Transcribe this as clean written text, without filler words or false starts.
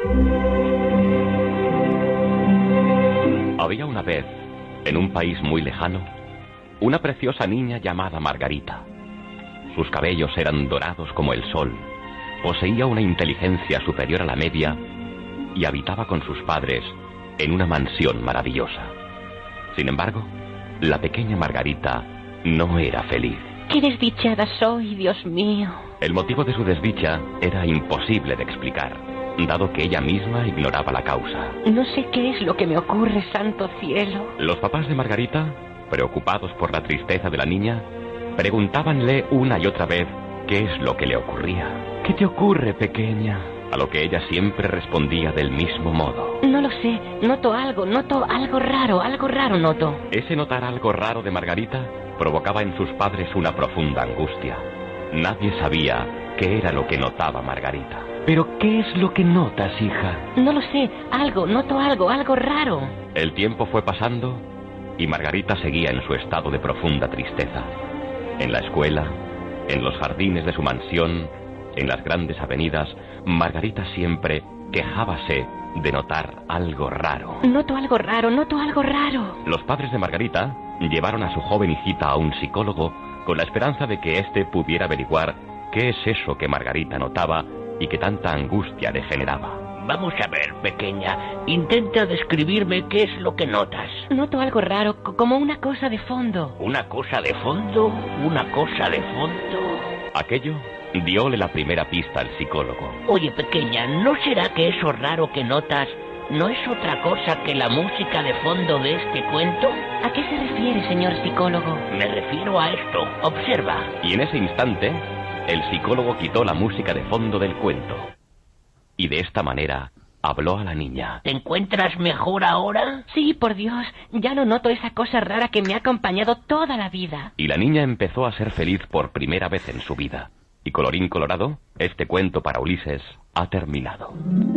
Había una vez, en un país muy lejano, una preciosa niña llamada Margarita. Sus cabellos eran dorados como el sol, poseía una inteligencia superior a la media y habitaba con sus padres en una mansión maravillosa. Sin embargo, la pequeña Margarita no era feliz. ¡Qué desdichada soy, Dios mío! El motivo de su desdicha era imposible de explicar, dado que ella misma ignoraba la causa. No sé qué es lo que me ocurre, santo cielo. Los papás de Margarita, preocupados por la tristeza de la niña, preguntábanle una y otra vez qué es lo que le ocurría. ¿Qué te ocurre, pequeña? A lo que ella siempre respondía del mismo modo. No lo sé, noto algo raro noto. Ese notar algo raro de Margarita provocaba en sus padres una profunda angustia. Nadie sabía qué era lo que notaba Margarita. ¿Pero qué es lo que notas, hija? No lo sé, noto algo raro. El tiempo fue pasando y Margarita seguía en su estado de profunda tristeza. En la escuela, en los jardines de su mansión, en las grandes avenidas, Margarita siempre quejábase de notar algo raro. Noto algo raro. Los padres de Margarita llevaron a su joven hijita a un psicólogo con la esperanza de que éste pudiera averiguar qué es eso que Margarita notaba y que tanta angustia le generaba. Vamos a ver, pequeña, intenta describirme qué es lo que notas. Noto algo raro, como una cosa de fondo. ¿Una cosa de fondo? ¿Una cosa de fondo? Aquello diole la primera pista al psicólogo. Oye, pequeña, ¿no será que eso raro que notas no es otra cosa que la música de fondo de este cuento? ¿A qué se refiere, señor psicólogo? Me refiero a esto. Observa. Y en ese instante, el psicólogo quitó la música de fondo del cuento. Y de esta manera habló a la niña. ¿Te encuentras mejor ahora? Sí, por Dios, ya no noto esa cosa rara que me ha acompañado toda la vida. Y la niña empezó a ser feliz por primera vez en su vida. Y colorín colorado, este cuento para Ulises ha terminado.